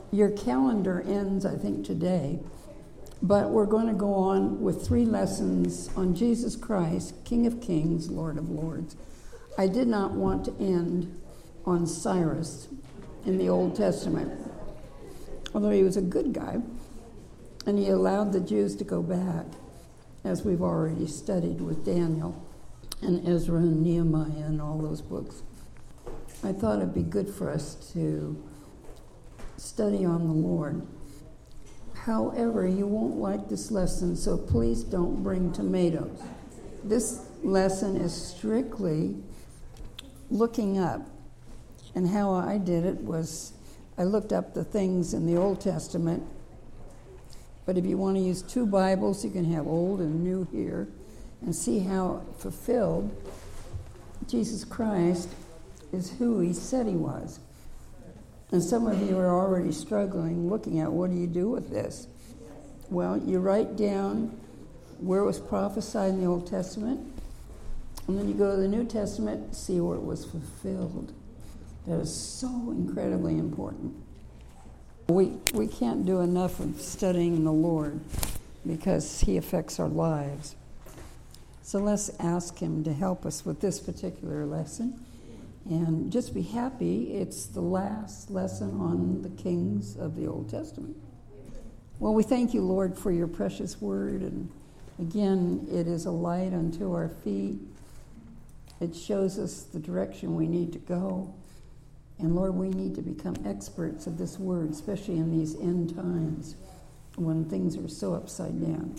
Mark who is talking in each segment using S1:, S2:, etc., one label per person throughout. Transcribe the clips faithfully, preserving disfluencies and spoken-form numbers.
S1: your calendar ends, I think, today, but we're going to go on with three lessons on Jesus Christ, King of Kings, Lord of Lords. I did not want to end on Cyrus in the Old Testament, although he was a good guy, and he allowed the Jews to go back, as we've already studied with Daniel and Ezra and Nehemiah and all those books. I thought it'd be good for us to study on the Lord. However, you won't like this lesson, so please don't bring tomatoes. This lesson is strictly looking up. And how I did it was I looked up the things in the Old Testament. But if you want to use two Bibles, you can have old and new here and see how fulfilled Jesus Christ is who he said he was. And some of you are already struggling, looking at what do you do with this? Well, you write down where it was prophesied in the Old Testament, and then you go to the New Testament, see where it was fulfilled. That is so incredibly important. We we can't do enough of studying the Lord because he affects our lives. So let's ask him to help us with this particular lesson. And just be happy, it's the last lesson on the kings of the Old Testament. Well, we thank you, Lord, for your precious word. And again, it is a light unto our feet. It shows us the direction we need to go. And Lord, we need to become experts of this word, especially in these end times when things are so upside down.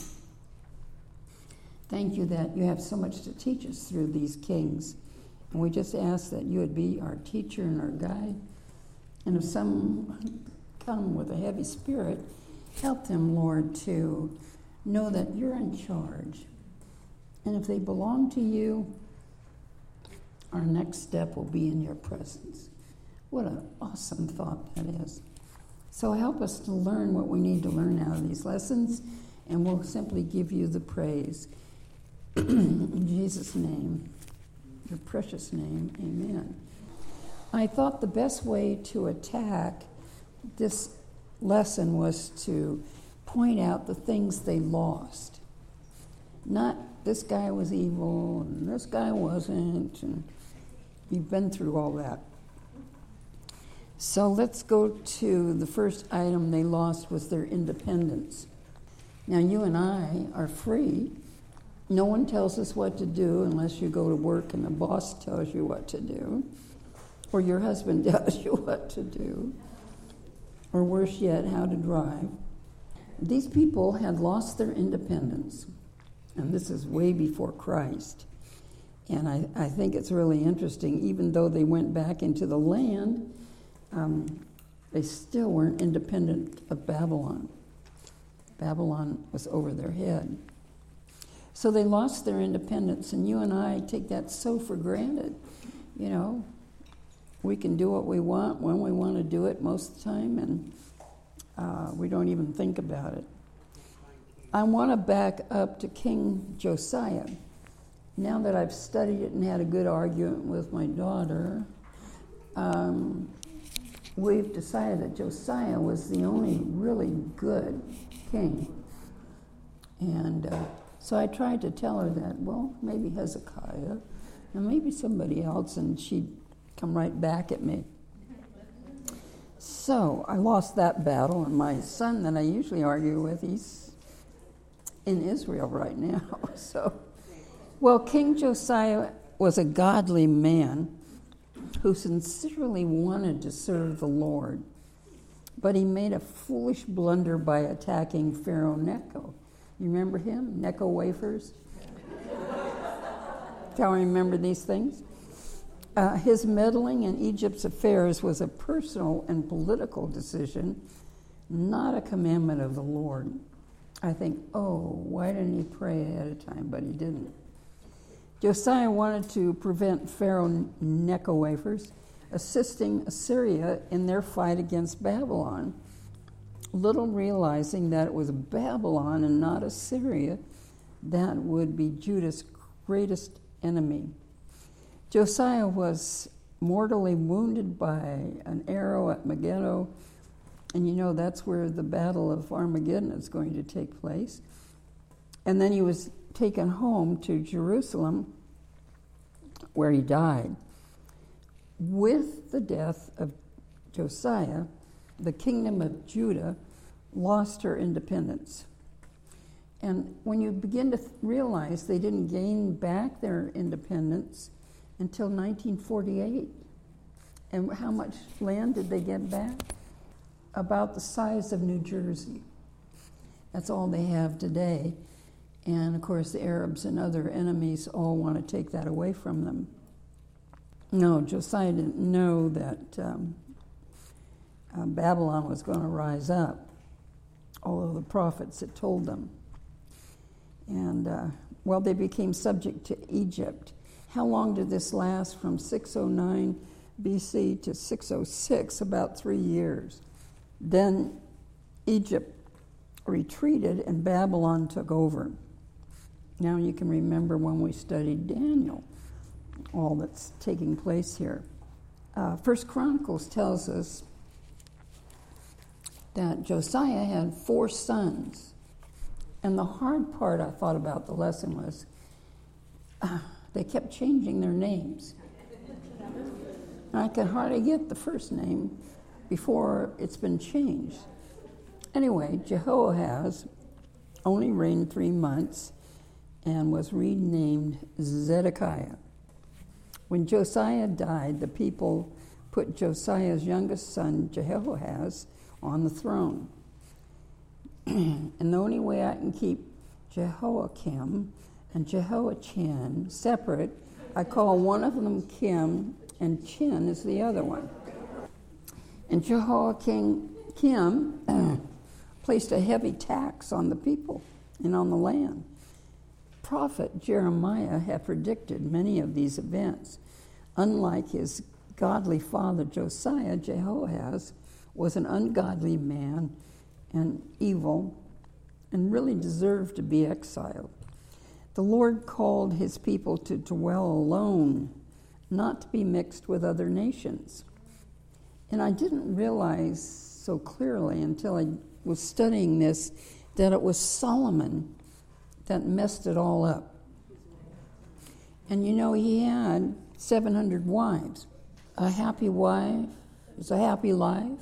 S1: Thank you that you have so much to teach us through these kings. And we just ask that you would be our teacher and our guide. And if some come with a heavy spirit, help them, Lord, to know that you're in charge. And if they belong to you, our next step will be in your presence. What an awesome thought that is. So help us to learn what we need to learn out of these lessons, and we'll simply give you the praise. In Jesus' name, your precious name, amen. I thought the best way to attack this lesson was to point out the things they lost. Not this guy was evil and this guy wasn't, and you've been through all that. So let's go to the first item they lost was their independence. Now you and I are free. No one tells us what to do unless you go to work and the boss tells you what to do, or your husband tells you what to do, or worse yet, how to drive. These people had lost their independence, and this is way before Christ. And I, I think it's really interesting, even though they went back into the land, um, they still weren't independent of Babylon. Babylon was over their head. So they lost their independence, and you and I take that so for granted. You know, we can do what we want when we want to do it most of the time, and uh, we don't even think about it. I want to back up to King Josiah. Now that I've studied it and had a good argument with my daughter, um, we've decided that Josiah was the only really good king. And uh, so I tried to tell her that, well, maybe Hezekiah, and maybe somebody else, and she'd come right back at me. So I lost that battle, and my son that I usually argue with, he's in Israel right now. So, well, King Josiah was a godly man who sincerely wanted to serve the Lord, but he made a foolish blunder by attacking Pharaoh Necho. You remember him? Necco wafers? How I remember these things? Uh, his meddling in Egypt's affairs was a personal and political decision, not a commandment of the Lord. I think, oh, why didn't he pray ahead of time? But he didn't. Josiah wanted to prevent Pharaoh Necho wafers assisting Assyria in their fight against Babylon, little realizing that it was Babylon and not Assyria that would be Judah's greatest enemy. Josiah was mortally wounded by an arrow at Megiddo, And you know that's where the Battle of Armageddon is going to take place. And then he was taken home to Jerusalem, where he died. With the death of Josiah, the kingdom of Judah lost her independence. And when you begin to th- realize they didn't gain back their independence until nineteen forty-eight, and how much land did they get back? About the size of New Jersey. That's all they have today. And of course, the Arabs and other enemies all want to take that away from them. No, Josiah didn't know that um, uh, Babylon was going to rise up, although the prophets had told them. And, uh, well, they became subject to Egypt. How long did this last? From six oh nine B C to six oh six, about three years. Then Egypt retreated and Babylon took over. Now you can remember when we studied Daniel, all that's taking place here. Uh, First Chronicles tells us that Josiah had four sons. And the hard part I thought about the lesson was uh, they kept changing their names. I could hardly get the first name before it's been changed. Anyway, Jehoahaz only reigned three months and was renamed Zedekiah. When Josiah died, the people put Josiah's youngest son, Jehoahaz, on the throne. And the only way I can keep Jehoiakim and Jehoiachin separate, I call one of them Kim, and Chin is the other one. And Jehoiakim Kim placed a heavy tax on the people and on the land. Prophet Jeremiah had predicted many of these events. Unlike his godly father Josiah, Jehoahaz was an ungodly man and evil and really deserved to be exiled. The Lord called his people to dwell alone, not to be mixed with other nations. And I didn't realize so clearly until I was studying this that it was Solomon that messed it all up. And you know, he had seven hundred wives. A happy wife is a happy life.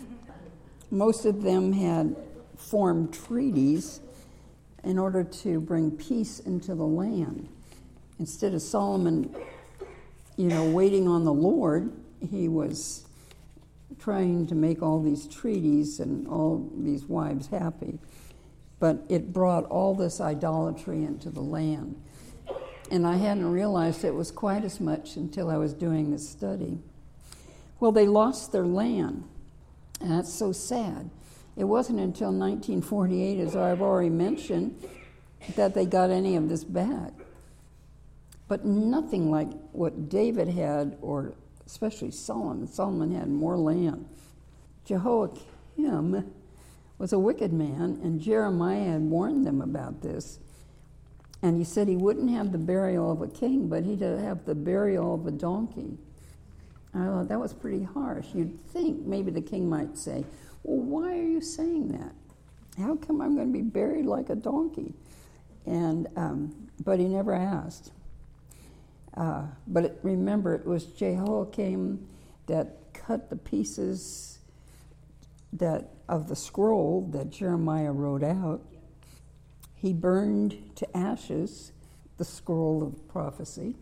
S1: Most of them had formed treaties in order to bring peace into the land. Instead of Solomon, you know, waiting on the Lord, he was trying to make all these treaties and all these wives happy. But it brought all this idolatry into the land. And I hadn't realized it was quite as much until I was doing this study. Well, they lost their land, and that's so sad. It wasn't until nineteen forty-eight, as I've already mentioned, that they got any of this back. But nothing like what David had, or especially Solomon. Solomon had more land. Jehoiakim was a wicked man, and Jeremiah had warned them about this. And he said he wouldn't have the burial of a king, but he'd have the burial of a donkey. I thought that was pretty harsh. You'd think maybe the king might say, well, why are you saying that? How come I'm going to be buried like a donkey? And um, but he never asked. Uh, but it, remember, it was Jehoiakim that cut the pieces that of the scroll that Jeremiah wrote out. He burned to ashes the scroll of prophecy.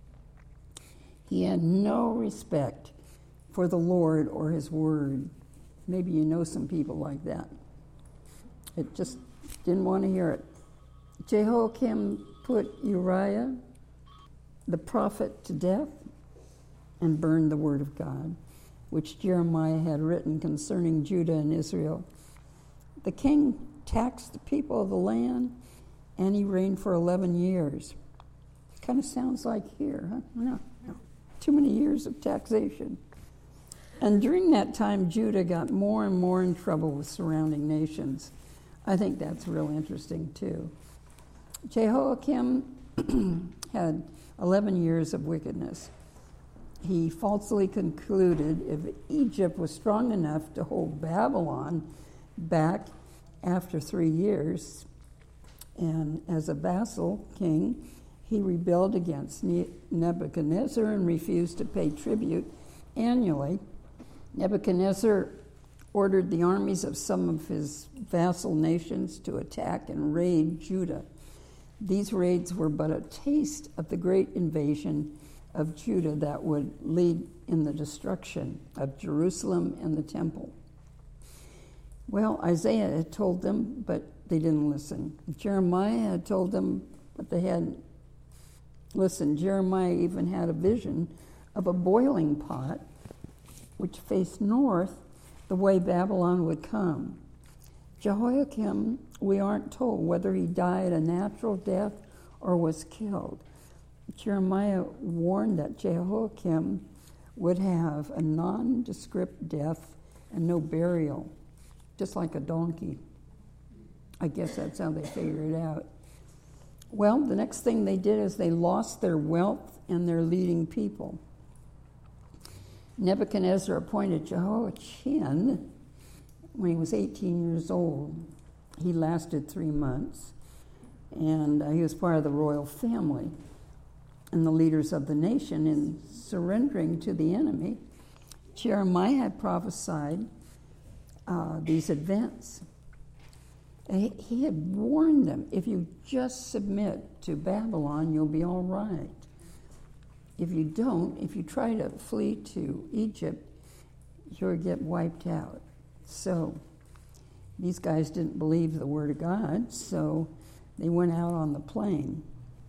S1: He had no respect for the Lord or his word. Maybe you know some people like that. It just didn't want to hear it. Jehoiakim put Uriah, the prophet, to death and burned the word of God, which Jeremiah had written concerning Judah and Israel. The king taxed the people of the land, and he reigned for eleven years. Kind of sounds like here, huh? No, no. Too many years of taxation. And during that time, Judah got more and more in trouble with surrounding nations. I think that's real interesting, too. Jehoiakim had eleven years of wickedness. he falsely concluded if Egypt was strong enough to hold Babylon back after three years, and as a vassal king, he rebelled against Nebuchadnezzar and refused to pay tribute annually. Nebuchadnezzar ordered the armies of some of his vassal nations to attack and raid Judah. These raids were but a taste of the great invasion of Judah that would lead in the destruction of Jerusalem and the temple. Well, Isaiah had told them, but they didn't listen. Jeremiah had told them, but they hadn't listened. Jeremiah even had a vision of a boiling pot which faced north the way Babylon would come. Jehoiakim, we aren't told whether he died a natural death or was killed. Jeremiah warned that Jehoiakim would have a nondescript death and no burial, just like a donkey. I guess that's how they figured it out. Well, the next thing they did is they lost their wealth and their leading people. Nebuchadnezzar appointed Jehoiachin when he was eighteen years old. He lasted three months, and uh, he was part of the royal family and the leaders of the nation in surrendering to the enemy. Jeremiah had prophesied uh, these events. He, he had warned them, if you just submit to Babylon, you'll be all right. If you don't, if you try to flee to Egypt, you'll get wiped out. So these guys didn't believe the word of God, so they went out on the plain.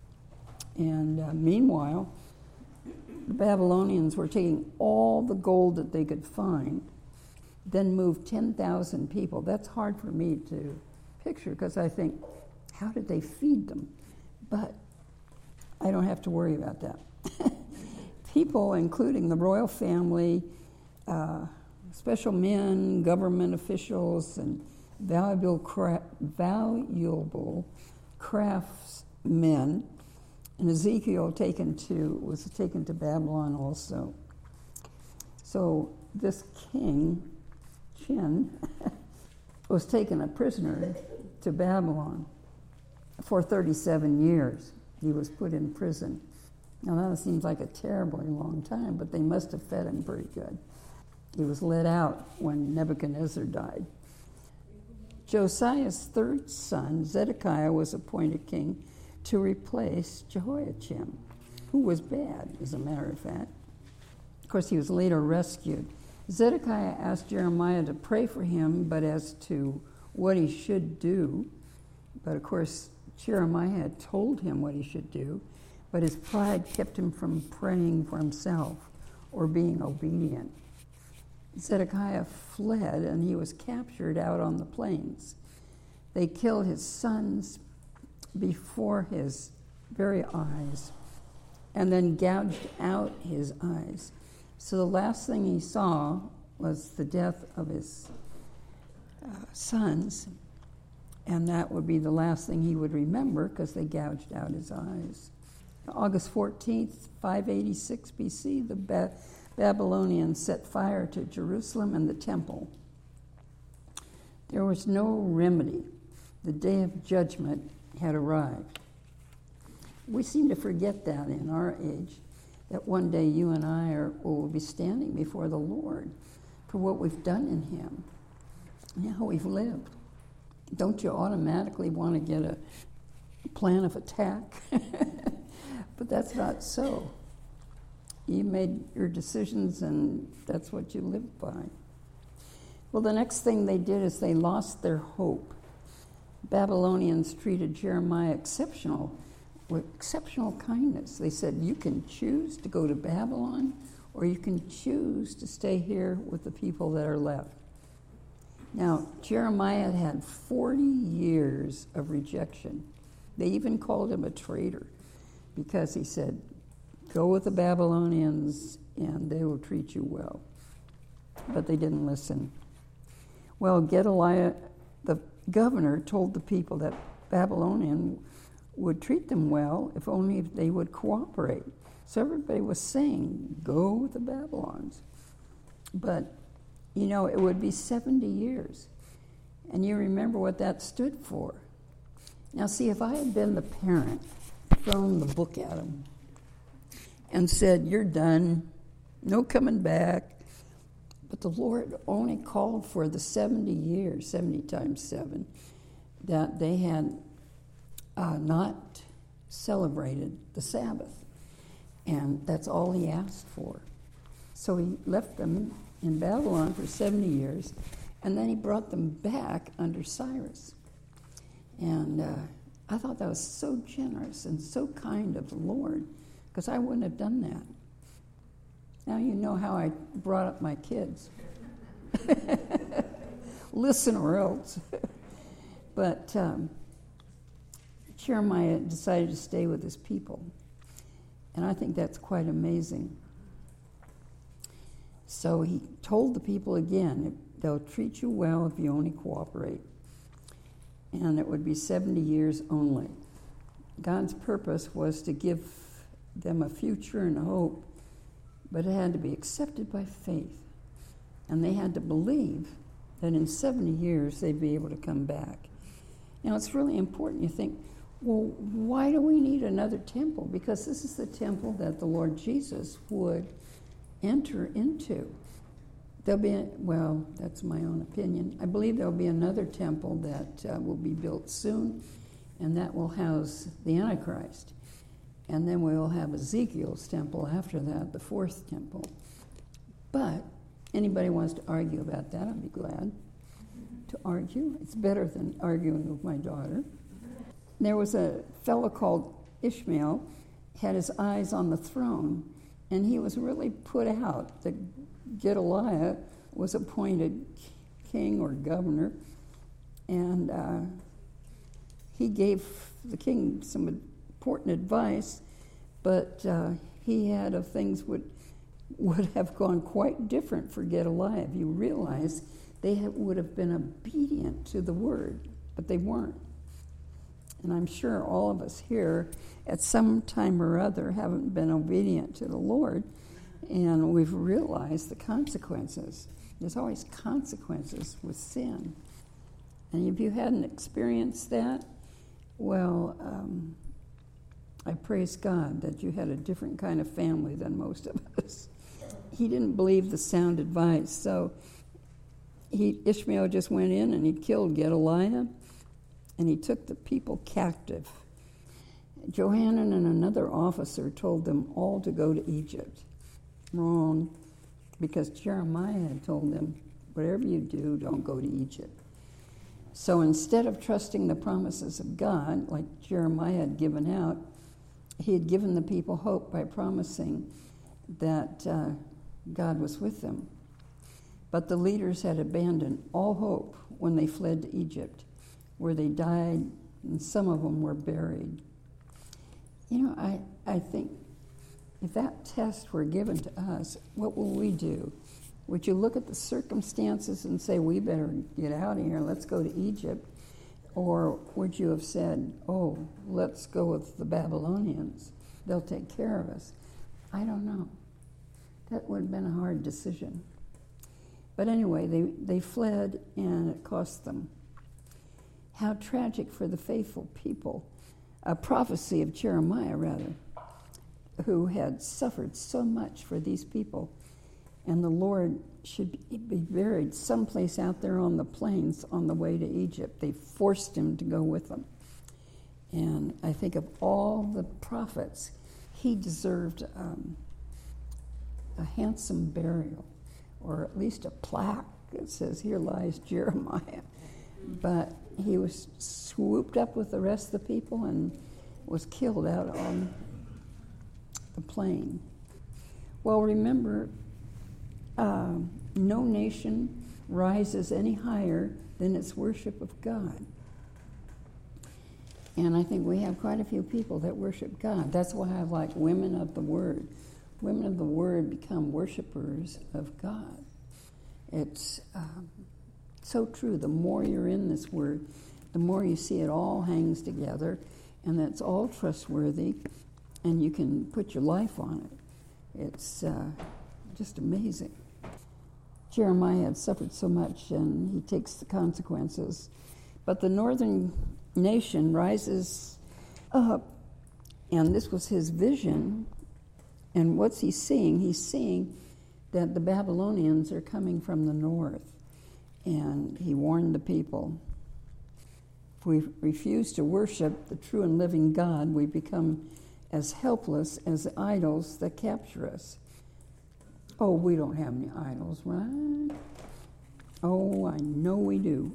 S1: And uh, meanwhile, the Babylonians were taking all the gold that they could find, then moved ten thousand people. That's hard for me to picture because I think, how did they feed them? But I don't have to worry about that. People, including the royal family, uh, special men, government officials, and valuable, cra- valuable craftsmen, and Ezekiel taken to was taken to Babylon also. So this king, Chin, was taken a prisoner to Babylon for thirty-seven years. He was put in prison. Now that seems like a terribly long time, but they must have fed him pretty good. He was let out when Nebuchadnezzar died. Josiah's third son, Zedekiah, was appointed king to replace Jehoiachin, who was bad, as a matter of fact. Of course, he was later rescued. Zedekiah asked Jeremiah to pray for him, but as to what he should do, but of course, Jeremiah had told him what he should do, but his pride kept him from praying for himself or being obedient. Zedekiah fled, and he was captured out on the plains. They killed his sons before his very eyes, and then gouged out his eyes. So the last thing he saw was the death of his uh, sons, and that would be the last thing he would remember because they gouged out his eyes. August fourteenth, five eighty-six B C, the ba- Babylonians set fire to Jerusalem and the temple. There was no remedy. The day of judgment had arrived. We seem to forget that in our age, that one day you and I are, will be standing before the Lord for what we've done in him and how we've lived. Don't you automatically want to get a plan of attack? But that's not so. You made your decisions, and that's what you lived by. Well, the next thing they did is they lost their hope. Babylonians treated Jeremiah exceptional, with exceptional kindness. They said, you can choose to go to Babylon, or you can choose to stay here with the people that are left. Now, Jeremiah had forty years of rejection. They even called him a traitor because he said, go with the Babylonians and they will treat you well. But they didn't listen. Well, Gedaliah, the governor, told the people that Babylonian would treat them well if only if they would cooperate. So everybody was saying, go with the Babylons. But, you know, it would be seventy years. And you remember what that stood for. Now, see, if I had been the parent, thrown the book at them, and said, you're done, no coming back. But the Lord only called for the seventy years, seventy times seven, that they had uh, not celebrated the Sabbath. And that's all he asked for. So he left them in Babylon for seventy years, and then he brought them back under Cyrus. And uh, I thought that was so generous and so kind of the Lord, because I wouldn't have done that. Now you know how I brought up my kids. Listen or else. But um, Jeremiah decided to stay with his people. And I think that's quite amazing. So he told the people again, they'll treat you well if you only cooperate. And it would be seventy years only. God's purpose was to give them a future and hope, but it had to be accepted by faith. And they had to believe that in seventy years they'd be able to come back. Now, it's really important. You think, well, why do we need another temple? Because this is the temple that the Lord Jesus would enter into. There'll be, a, well, that's my own opinion. I believe there'll be another temple that uh, will be built soon, and that will house the Antichrist. And then we'll have Ezekiel's temple after that, the fourth temple. But anybody wants to argue about that, I'd be glad to argue. It's better than arguing with my daughter. There was a fellow called Ishmael, had his eyes on the throne, and he was really put out that Gedaliah was appointed king or governor, and uh, he gave the king some important advice, but uh, he had of things would would have gone quite different for Gedaliah. If you realize they have, would have been obedient to the word, but they weren't. And I'm sure all of us here at some time or other haven't been obedient to the Lord, and we've realized the consequences. There's always consequences with sin. And if you hadn't experienced that, well, um, I praise God that you had a different kind of family than most of us. He didn't believe the sound advice, so he, Ishmael just went in and he killed Gedaliah, and he took the people captive. Johanan and another officer told them all to go to Egypt. Wrong, because Jeremiah had told them, whatever you do, don't go to Egypt. So instead of trusting the promises of God, like Jeremiah had given out, he had given the people hope by promising that uh, God was with them. But the leaders had abandoned all hope when they fled to Egypt, where they died, and some of them were buried. You know, I, I think if that test were given to us, what will we do? Would you look at the circumstances and say, we better get out of here, let's go to Egypt? Or would you have said, oh, let's go with the Babylonians, they'll take care of us? I don't know. That would have been a hard decision. But anyway, they, they fled, and it cost them. How tragic for the faithful people. A prophecy of Jeremiah, rather, who had suffered so much for these people. And the Lord should be buried someplace out there on the plains on the way to Egypt. They forced him to go with them. And I think of all the prophets, he deserved um, a handsome burial, or at least a plaque that says, here lies Jeremiah. But he was swooped up with the rest of the people and was killed out on the plain. Well, remember, uh, no nation rises any higher than its worship of God. And I think we have quite a few people that worship God. That's why I like women of the Word. Women of the Word become worshipers of God. It's um, so true. The more you're in this Word, the more you see it all hangs together, and that's all trustworthy, and you can put your life on it. It's uh, just amazing. Jeremiah had suffered so much, and he takes the consequences. But the northern nation rises up, and this was his vision. And what's he seeing? He's seeing that the Babylonians are coming from the north. And he warned the people, if we refuse to worship the true and living God, we become as helpless as the idols that capture us. Oh, we don't have any idols, right? Oh, I know we do.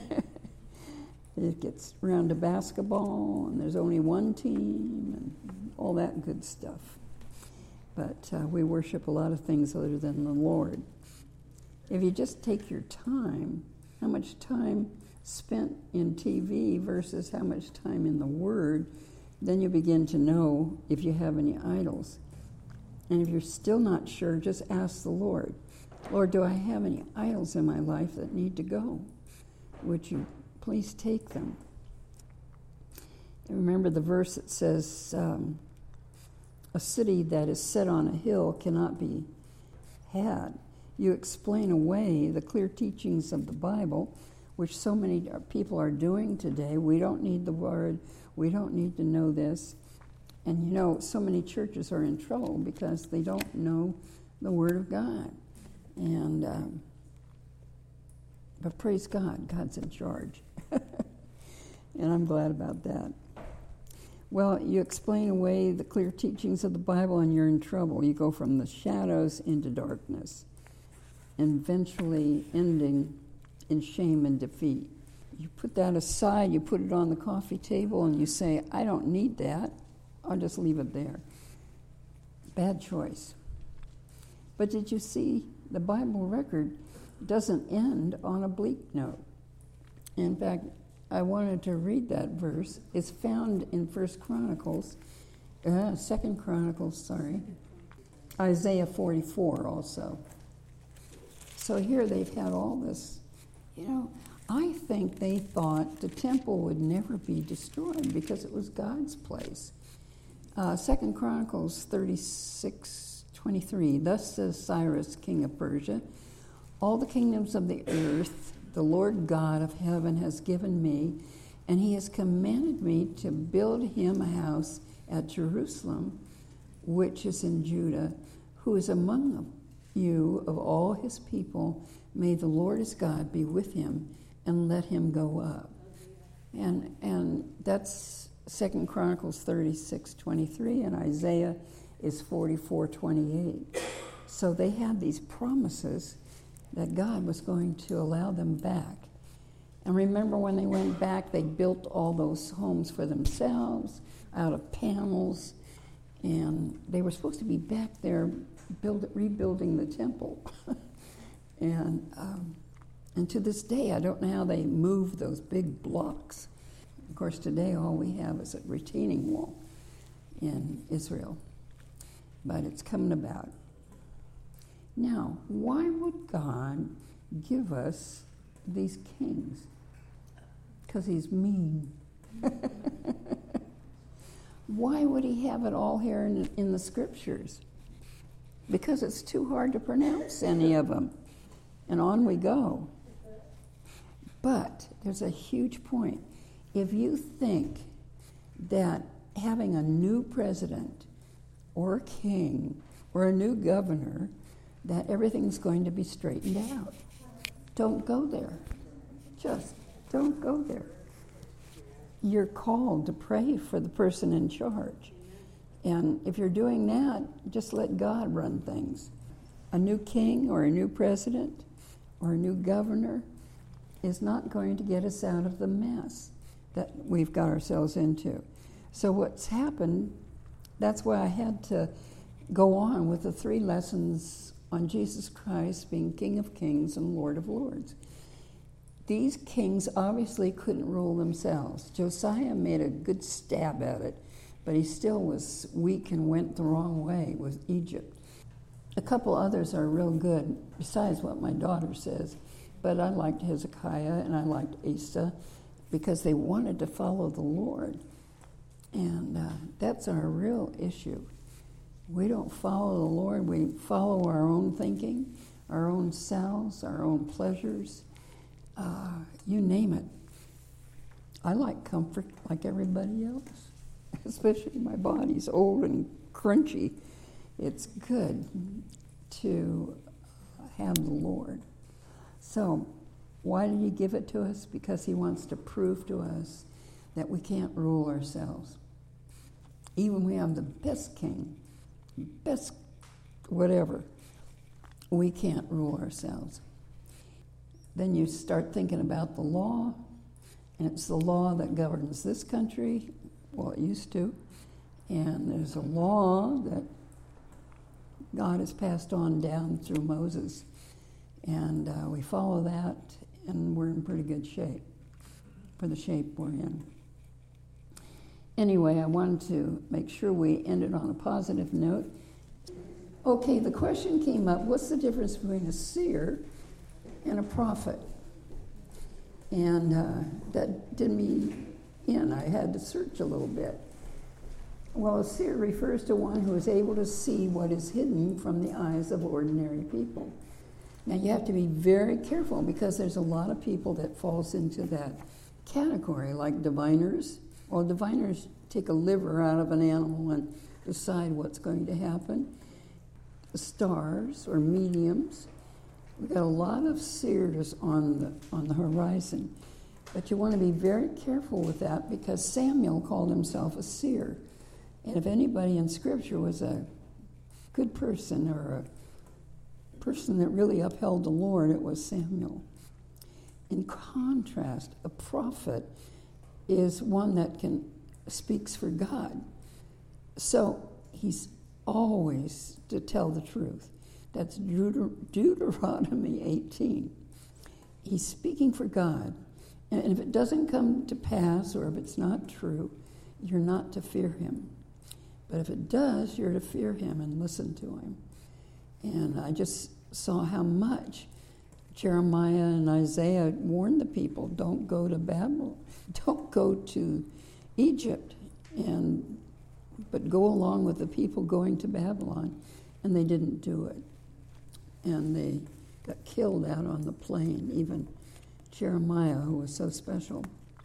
S1: It gets around to basketball, and there's only one team, and all that good stuff. But uh, we worship a lot of things other than the Lord. If you just take your time, how much time spent in T V versus how much time in the Word, then you begin to know if you have any idols. And if you're still not sure, just ask the Lord, Lord, do I have any idols in my life that need to go? Would you please take them? And remember the verse that says, um, a city that is set on a hill cannot be had. You explain away the clear teachings of the Bible, which so many people are doing today. We don't need the Word. We don't need to know this. And you know, so many churches are in trouble because they don't know the Word of God. And um, but praise God, God's in charge. And I'm glad about that. Well, you explain away the clear teachings of the Bible and you're in trouble. You go from the shadows into darkness, and eventually ending in shame and defeat. You put that aside, you put it on the coffee table, and you say, I don't need that. I'll just leave it there. Bad choice. But did you see, the Bible record doesn't end on a bleak note. In fact, I wanted to read that verse. It's found in First Chronicles, uh, Second Chronicles, sorry, Isaiah forty-four also. So here they've had all this, you know, I think they thought the temple would never be destroyed because it was God's place. Uh, Second Chronicles thirty-six twenty-three. Thus says Cyrus, king of Persia, all the kingdoms of the earth the Lord God of heaven has given me, and he has commanded me to build him a house at Jerusalem, which is in Judah, who is among you of all his people. May the Lord his God be with him, and let him go up. And and that's Second Chronicles thirty-six twenty-three, and Isaiah is forty-four twenty-eight. So they had these promises that God was going to allow them back. And remember when they went back, they built all those homes for themselves out of panels, and they were supposed to be back there build, rebuilding the temple. and um, and to this day, I don't know how they moved those big blocks. Of course, today all we have is a retaining wall in Israel, but it's coming about. Now, why would God give us these kings? Because he's mean. Why would he have it all here in, in the scriptures? Because it's too hard to pronounce any of them. And on we go. But there's a huge point. If you think that having a new president or a king or a new governor, that everything's going to be straightened out, don't go there. Just don't go there. You're called to pray for the person in charge. And if you're doing that, just let God run things. A new king or a new president or a new governor is not going to get us out of the mess that we've got ourselves into. So what's happened, that's why I had to go on with the three lessons on Jesus Christ being King of Kings and Lord of Lords. These kings obviously couldn't rule themselves. Josiah made a good stab at it, but he still was weak and went the wrong way with Egypt. A couple others are real good, besides what my daughter says, but I liked Hezekiah and I liked Asa because they wanted to follow the Lord. And uh, that's our real issue. We don't follow the Lord. We follow our own thinking, our own selves, our own pleasures, uh, you name it. I like comfort like everybody else, especially my body's old and crunchy. It's good to have the Lord. So why did he give it to us? Because he wants to prove to us that we can't rule ourselves. Even we have the best king, best whatever, we can't rule ourselves. Then you start thinking about the law, and it's the law that governs this country. Well, it used to. And there's a law that God has passed on down through Moses. And uh, we follow that, and we're in pretty good shape for the shape we're in. Anyway, I wanted to make sure we ended on a positive note. Okay, the question came up, what's the difference between a seer and a prophet? And uh, that did me in. I had to search a little bit. Well, a seer refers to one who is able to see what is hidden from the eyes of ordinary people. Now, you have to be very careful because there's a lot of people that falls into that category, like diviners. Well, diviners take a liver out of an animal and decide what's going to happen. Stars or mediums. We've got a lot of seers on the on the horizon. But you want to be very careful with that because Samuel called himself a seer. And if anybody in Scripture was a good person or a person that really upheld the Lord, it was Samuel. In contrast, a prophet is one that can speaks for God. So he's always to tell the truth. That's Deuter- Deuteronomy eighteen. He's speaking for God. And if it doesn't come to pass or if it's not true, you're not to fear him. But if it does, you're to fear him and listen to him. And I just saw how much Jeremiah and Isaiah warned the people, don't go to Babylon, don't go to Egypt, and but go along with the people going to Babylon. And they didn't do it. And they got killed out on the plain, even Jeremiah, who was so special.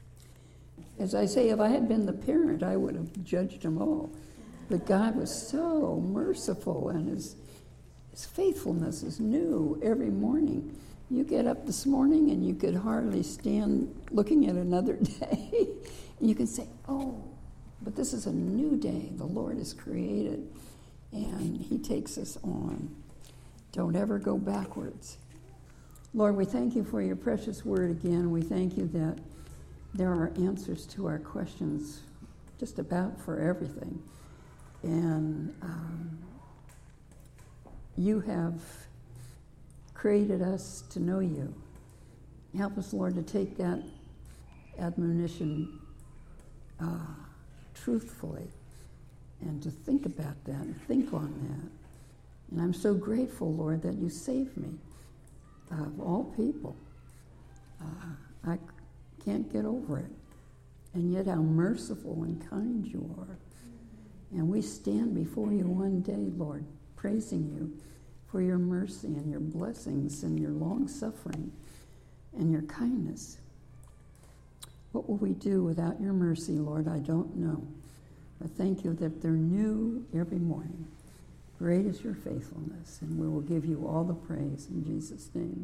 S1: As I say, if I had been the parent, I would have judged them all. But God was so merciful, and his, his faithfulness is new every morning. You get up this morning, and you could hardly stand looking at another day. And you can say, oh, but this is a new day the Lord has created, and he takes us on. Don't ever go backwards. Lord, we thank you for your precious word again. We thank you that there are answers to our questions just about for everything. And um, you have created us to know you. Help us, Lord, to take that admonition uh, truthfully and to think about that and think on that. And I'm so grateful, Lord, that you saved me of all people. Uh, I can't get over it. And yet how merciful and kind you are. And we stand before you one day, Lord, praising you for your mercy and your blessings and your long-suffering and your kindness. What will we do without your mercy, Lord? I don't know. But thank you that they're new every morning. Great is your faithfulness, and we will give you all the praise in Jesus' name.